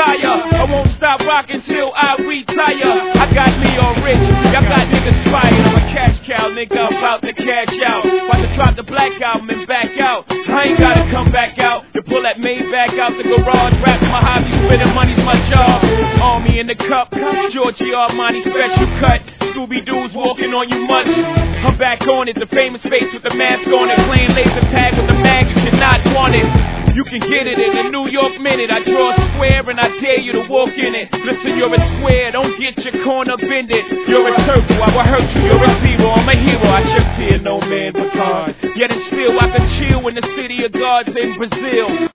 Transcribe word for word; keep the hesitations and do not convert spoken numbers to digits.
fire. I won't stop rocking till I retire. I got me on rich, y'all got niggas fired. I'm a cash cow, nigga, about to cash out. About to drop the Black Album and back out. I ain't gotta come back out to pull that Maybach out the garage. Rap my hobby, spending money's my job. Army in the cup, Giorgio Armani special cut. Scooby-Doo's walking on you much. I'm back on it, the famous face with the mask on it. Playing laser tag with the mag, you cannot want it. You can get it in a New York minute. I draw a square and I dare you to walk in it. Listen, you're a square, don't get your corner bended. You're a circle, I will hurt you, you're a zero. I'm a hero, I should fear no man but God. Yet and still I can chill in the city of gods in Brazil.